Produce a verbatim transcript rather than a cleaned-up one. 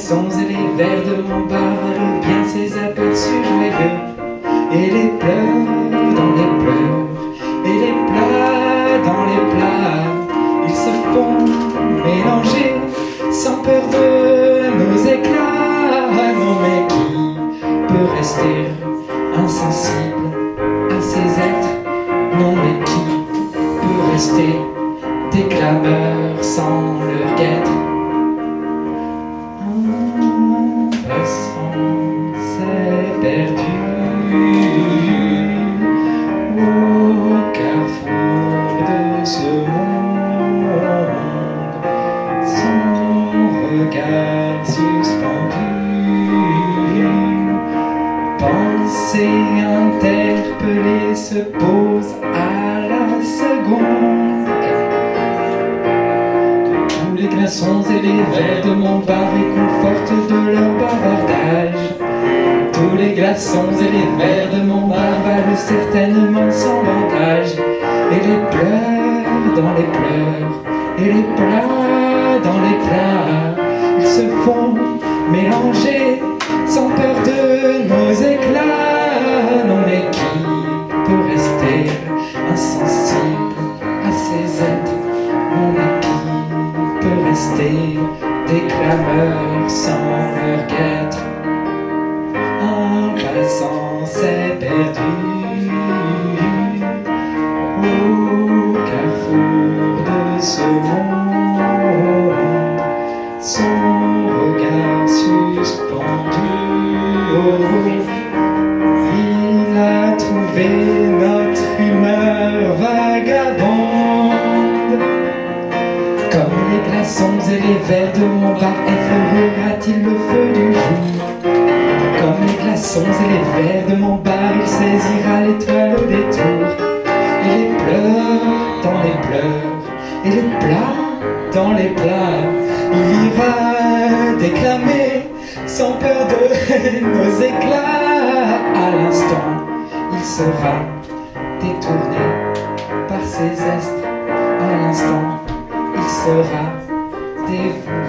glaçons et les verres de mon bar valent bien ses aperçus joyeux. Et les pleurs dans les pleurs, et les plats dans les plats, ils se font mélanger sans peur de nos éclats. Non mais qui peut rester insensible à ces êtres? Non mais qui peut rester des clameurs sans leur guêtre? Un passant s'est perdu au carrefour de ce monde, son regard suspendu, pensée interpellée se pose à la seconde. Tous les glaçons et les verres de mon bar réconfortent de leur bavardage. Tous les glaçons et les verres de mon bar valent certainement sans bandage. Et les pleurs dans les pleurs, et les plats dans les plats, ils se font mélanger sans peur de nos éclats. Non mais qui peut rester insensible à ces êtres? Non mais qui peut rester des clameurs sans leur guêtre? Un passant s'est perdu au carrefour de ce monde, son regard suspendu. Il a trouvé notre humeur vagabonde, comme les glaçons et les verres de mon bar effleurera-t-il le feu du jour? Comme les glaçons et les verres de mon bar, il saisira l'étoile au détour. Et les pleurs dans les pleurs, et les plats dans les plats, il ira déclamer sans peur de nos éclats. À l'instant, il sera détourné par ses estres. À l'instant, il sera dévoué.